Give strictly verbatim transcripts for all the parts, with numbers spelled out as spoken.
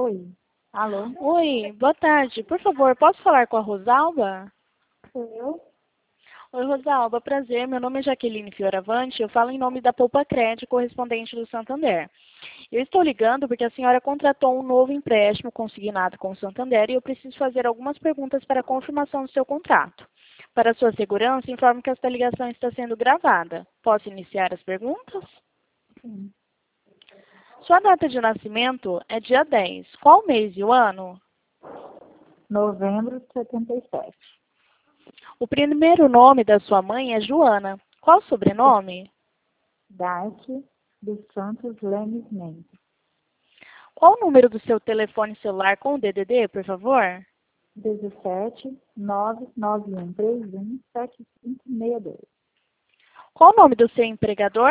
Oi. Alô? Oi, boa tarde. Por favor, posso falar com a Rosalba? Sou eu? Oi, Rosalba, prazer. Meu nome é Jaqueline Fioravante. Eu falo em nome da Poupa Crédito, correspondente do Santander. Eu estou ligando porque a senhora contratou um novo empréstimo consignado com o Santander e eu preciso fazer algumas perguntas para a confirmação do seu contrato. Para sua segurança, informo que esta ligação está sendo gravada. Posso iniciar as perguntas? Sim. Sua data de nascimento é dia dez. Qual mês e o ano? Novembro de setenta e sete. O primeiro nome da sua mãe é Joana. Qual o sobrenome? Dark dos Santos Lemes Mendes. Qual o número do seu telefone celular com o D D D, por favor? dezessete, nove nove um três um, sete cinco seis dois. Qual o nome do seu empregador?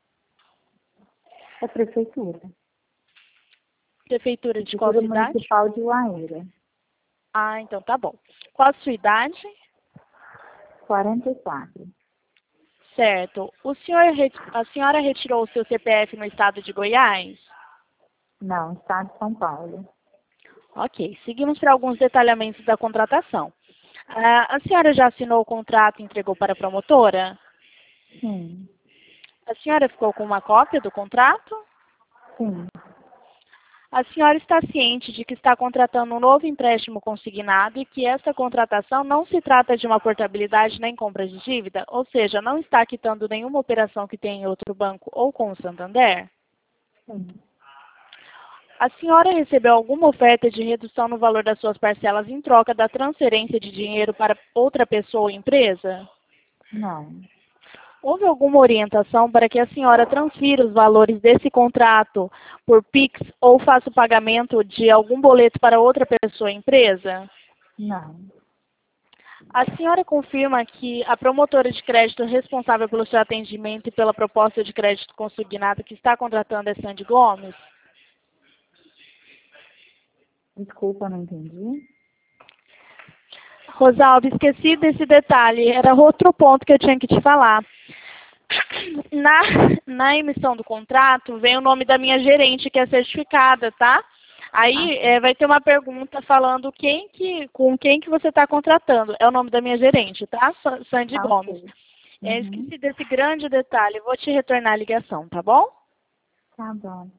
É Prefeitura. Prefeitura de qual Prefeitura cidade? Municipal de Uaíra. Ah, então tá bom. Qual a sua idade? quarenta e quatro. Certo. O senhor, re- a senhora retirou o seu C P F no estado de Goiás? Não, Estado de São Paulo. Ok. Seguimos para alguns detalhamentos da contratação. Ah, a senhora já assinou o contrato e entregou para a promotora? Sim. A senhora ficou com uma cópia do contrato? Sim. A senhora está ciente de que está contratando um novo empréstimo consignado e que esta contratação não se trata de uma portabilidade nem compra de dívida? Ou seja, não está quitando nenhuma operação que tenha em outro banco ou com o Santander? Sim. A senhora recebeu alguma oferta de redução no valor das suas parcelas em troca da transferência de dinheiro para outra pessoa ou empresa? Não. Houve alguma orientação para que a senhora transfira os valores desse contrato por Pix ou faça o pagamento de algum boleto para outra pessoa ou empresa? Não. A senhora confirma que a promotora de crédito responsável pelo seu atendimento e pela proposta de crédito consignado que está contratando é Sandy Gomes? Desculpa, não entendi. Rosalba, esqueci desse detalhe. Era outro ponto que eu tinha que te falar. Na, na emissão do contrato, vem o nome da minha gerente, que é certificada, tá? Aí Ah, é, vai ter uma pergunta falando quem que, com quem que você está contratando. É o nome da minha gerente, tá? Sa- Sandy tá Gomes. ok. É, Uhum. esqueci desse grande detalhe. Vou te retornar a ligação, tá bom? Tá bom.